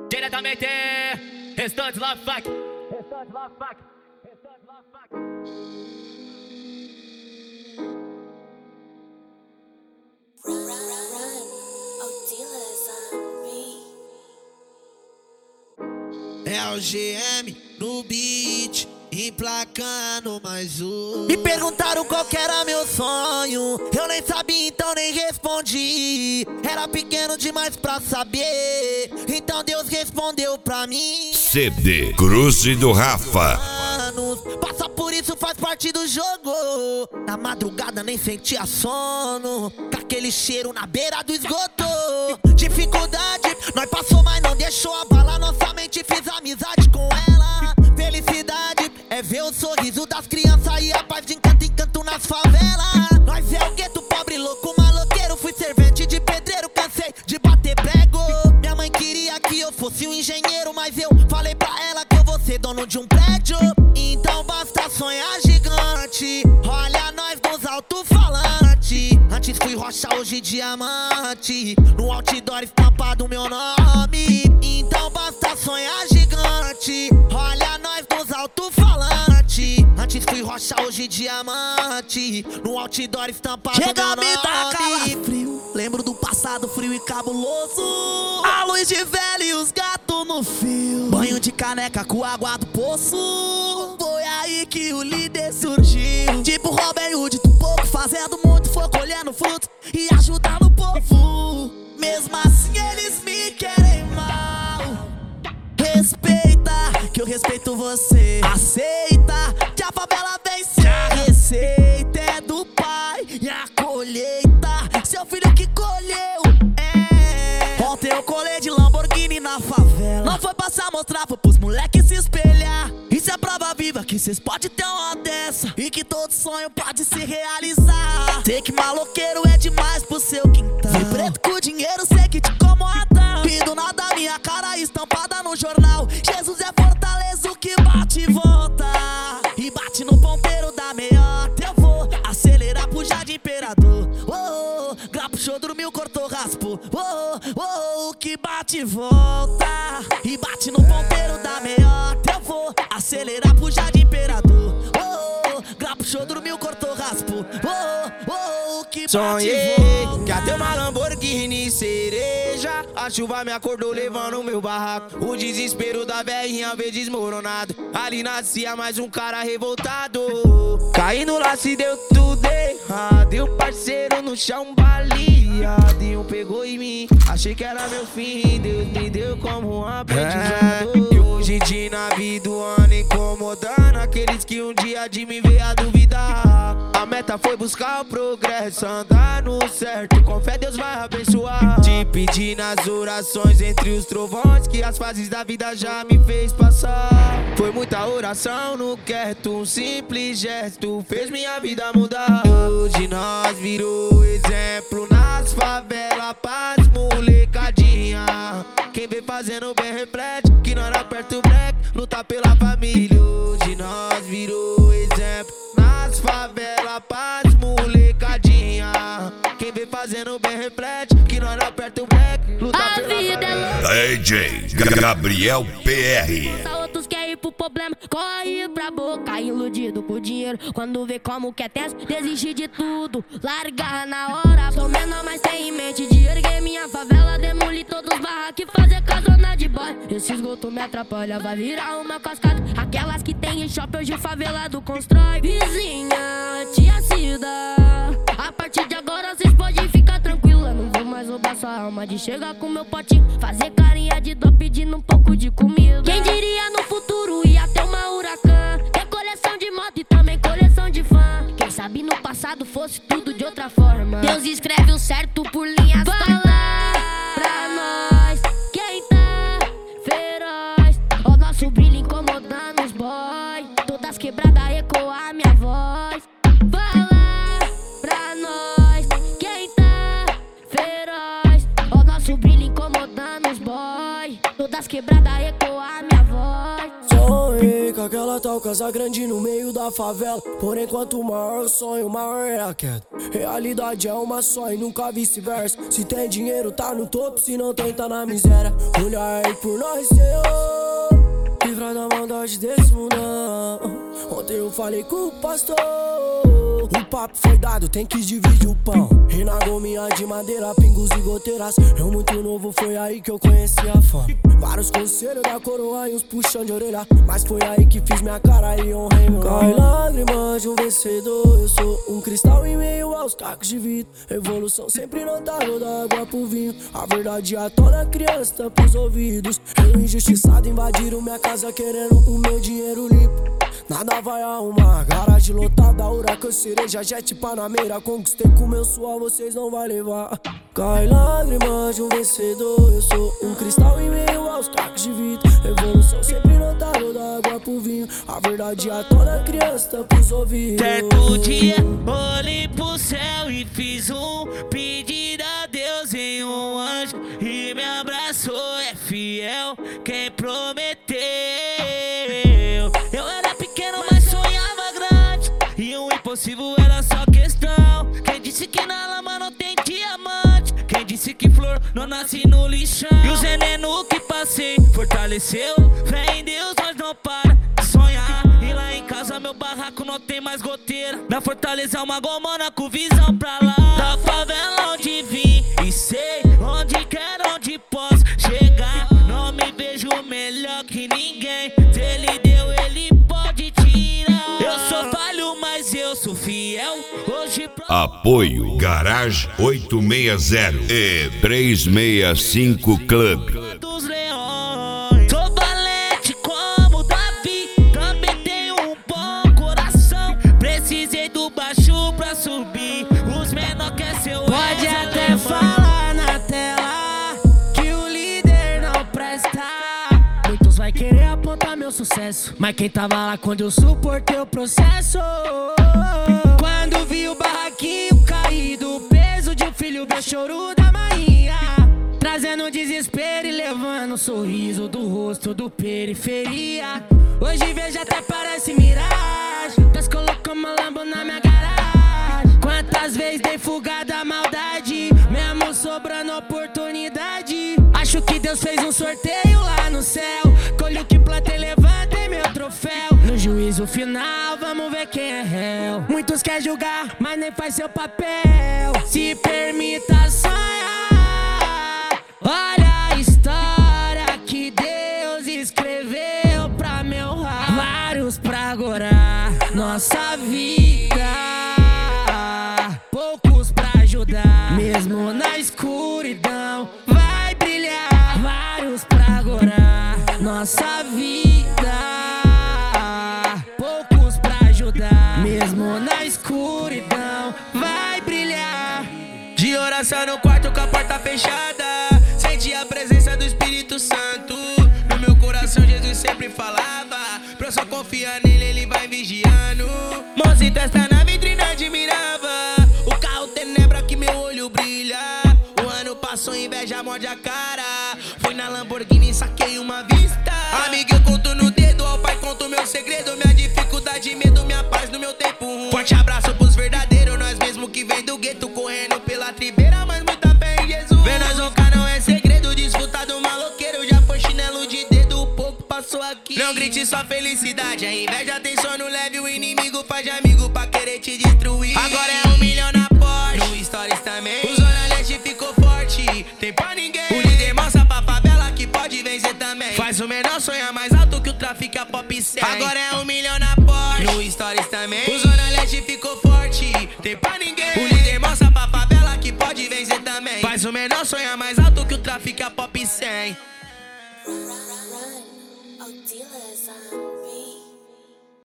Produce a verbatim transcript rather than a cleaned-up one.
Diretamente, Restante Love Fuck. Restante Love Fuck. Restante Love Fuck. Run, run, run, run. Oh, dealers on me. É o G M no beat, emplacando mais um. Me perguntaram qual que era meu sonho, eu nem sabia, então nem respondi. Era pequeno demais pra saber, então Deus respondeu pra mim. C D Cruze do Rafa. Passar por isso faz parte do jogo. Na madrugada nem sentia sono, com aquele cheiro na beira do esgoto. Dificuldade, nós passou, mas não deixou abalar nossa mente. Fiz amizade com ela. Felicidade é ver o sorriso das crianças e a paz de encanto em canto nas favelas. Nós é o gueto, pobre, louco, maloqueiro. Fui servente de pedreiro, cansei de bater prego. Minha mãe queria que eu fosse um engenheiro, mas eu falei pra ela que eu vou ser dono de um prédio. Então basta sonhar gigante, olha nós nos alto-falantes. Antes fui rocha, hoje diamante, no outdoor estampado meu nome. Então basta sonhar gigante, olha nós nos alto-falantes. Antes fui rocha, hoje diamante, no outdoor estampado Chega meu a me nome. dar calafrio, lembro do passado frio e cabuloso. A luz de velho e os gatos no fio, banho de caneca com água do poço. Foi aí que o líder surgiu, tipo Robin Hood do pouco, fazendo muito, foi colhendo frutos e ajudando o povo. Mesmo assim eles me querem mal. Respeita, que eu respeito você. Aceita, que a favela vence. A receita é do pai e a colheita seu filho que colheu. É. Ontem eu colei de Lamborghini na favela. Não foi passar, mostrar, foi pros moleques se espelhar. Isso é prova viva que cês podem ter uma dessa e que todo sonho pode se realizar. Sei que maloqueiro é demais pro seu quintal. Fui preto com dinheiro, sei que te incomoda. E do nada minha cara estampada no jornal. Jesus é fortaleza, o que bate e volta. E bate no ponteiro da meiota. Eu vou acelerar pro Jardim Imperador. Oh, oh, grapo, show, dormiu, cortou, raspou. Oh, oh, oh, o que bate e volta. E bate no ponteiro da meiota. Eu vou acelerar pro Jardim Imperador. Oh, oh, grapo, show, dormiu, cortou, raspou. Oh, oh, oh, o que bate Sonhei e volta. que até uma Lamborghini cereja, a chuva me acordou levando meu barraco. O desespero da velhinha veio desmoronado. Ali nascia mais um cara revoltado. Caindo lá se deu tudo errado. E o parceiro no chão baleado. E um pegou em mim, achei que era meu fim. Deus me deu como um aprendizado. É. E hoje de na vida o ano incomodando aqueles que um dia de mim veio a duvidar. A meta foi buscar o progresso, andar no certo. Com fé Deus vai abençoar. Te pedi nas orações entre os trovões que as fases da vida já me fez passar. Foi muita oração no quieto, um simples gesto fez minha vida mudar. Hoje nós virou exemplo nas favelas, paz, molecadinha. Quem vem fazendo bem reflete que nós não aperta o break, luta pela família. Hoje nós virou exemplo nas favelas, paz, molecadinha. Quem vem fazendo bem reflete que nós não aperta o break, luta A pela vida é família. D J Gabriel P R. Outros querem ir pro problema, corre pra boca, iludido por dinheiro. Quando vê como que é tenso, desistir de tudo, largar na hora. Sou menor, mas tem em mente de erguer minha favela, demolir todos os barracos e fazer casona de boy. Esse esgoto me atrapalha, vai virar uma cascata. Aquelas que tem em shopping hoje favelado constrói. Vizinha, tia Cida, a partir de agora cês podem ficar tranquila. Não vou mais roubar sua alma de chegar com meu potinho, fazer carinha de dó pedindo um pouco de comida. Quem diria no futuro ia ter uma Huracan, ter coleção de moto e também coleção de fã. Quem sabe no passado fosse tudo de outra forma. Deus escreve o certo por linhas. Fala pra nós quem tá feroz. O nosso brilho incomodando os boy, todas quebradas ecoa minha voz. Fala pra nós quem tá feroz. O nosso brilho incomodando os boy, todas quebradas ecoa minha voz. Sonhei com aquela Natal, casa grande no meio da favela. Porém, quanto maior o sonho, maior é a queda. Realidade é uma só e nunca vice-versa. Se tem dinheiro, tá no topo, se não tem, tá na miséria. Olha aí por nós, Senhor, livra da maldade desse mundão. Ontem eu falei com o pastor, o papo foi dado, tem que dividir o pão. E na gominha de madeira, pingos e goteiras. Eu muito novo, foi aí que eu conheci a fome. Vários conselhos da coroa e uns puxão de orelha, mas foi aí que fiz minha cara e honrei meu nome. Cai lágrimas de um vencedor, eu sou um cristal em meio aos cacos de vidro. Evolução sempre notável, da água pro vinho. A verdade à tona, criança tampa os ouvidos. Eu injustiçado invadiram minha casa querendo o meu dinheiro limpo. Nada vai arrumar, garagem lotada, huracan, cereja, jet, panameira. Conquistei com meu suor, vocês não vai levar. Cai lágrimas de um vencedor, eu sou um cristal em meio aos cacos de vidro. Evolução sempre notável, da água pro vinho. A verdade à tona, criança tampa os ouvidos. Certo dia, olhei pro céu e fiz um pedido a Deus em um anjo. E me abraçou, é fiel quem prometeu. Eu era pequeno, mas sonhava grande, e o impossível era só questão. Quem disse que na lama não tem diamante? Quem disse que flor não nasce no lixão? E os veneno que passei fortaleceu. Fé em Deus, nós não para de sonhar. E lá em casa meu barraco não tem mais goteira. Na Fortaleza uma gomona com visão pra lá. Da favela onde vim e sei onde quero, onde posso chegar. Não me vejo melhor que ninguém. Se ele deu, ele pode tirar. Eu sou falho, mas eu sou fiel. Hoje pro... Apoio Garage oito seis zero e três seis cinco Club. dos leões. Sou valente como Davi, também tenho um bom coração. Precisei do baixo pra subir, os menor quer seu. Pode até falar na tela que o líder não presta. Muitos vai querer apontar meu sucesso, mas quem tava lá quando eu suportei o processo? Quando vi o barraquinho caído, o peso de um filho, meu choro da Maria, trazendo desespero e levando um sorriso do rosto do periferia. Hoje vejo até parece miragem, Deus colocou uma Lambo na minha garagem. Quantas vezes dei fuga da maldade, mesmo sobrando oportunidade. Acho que Deus fez um sorteio lá no céu, colho que plantei, levantei meu troféu. No juízo final, vamos ver quem é réu. Muitos querem julgar, mas nem faz seu papel. Se permita sonhar, olha a história que Deus escreveu pra me honrar. Vários pra agora, nossa vida, poucos pra ajudar. Mesmo na escuridão, vai brilhar. Vários pra agora, nossa vida, poucos pra ajudar. Mesmo na escuridão, vai brilhar. De oração no quarto com a porta fechada, senti a presença do Espírito Santo. No meu coração Jesus sempre falava, pra eu só confiar nele, ele vai vigiando. Mãos e testa na vitrine admirava, o carro tenebra que meu olho brilha. O ano passou, inveja morde a cara, fui na Lamborghini e saquei uma vista. Amigo, eu conto no dedo, ao pai conto meu segredo, minha dificuldade, medo, minha paz no meu tempo ruim. Forte abraço pros verdadeiros, nós mesmo que vem do gueto, correndo pela tribeira, mas muita fé em Jesus. Ver nós roncar não é segredo, desfrutar do maloqueiro, já foi chinelo de dedo, o pouco passou aqui. Não grite sua felicidade, a inveja tem sono leve, o inimigo faz de amigo pra querer te destruir. Agora é um milhão na Porsche, no Stories também, o Zona Leste ficou forte, tem pra ninguém. O líder mostra pra favela que pode vencer também, faz o menor sonhar mais alto que o tráfico é pop cem. Agora é um milhão na Porsche, no Stories também, o Zona Leste ficou forte, tem pra ninguém. O líder mostra pra favela que pode vencer também, faz o menor sonhar mais alto que o tráfico é pop cem. Run, run, run, oh dealers, um.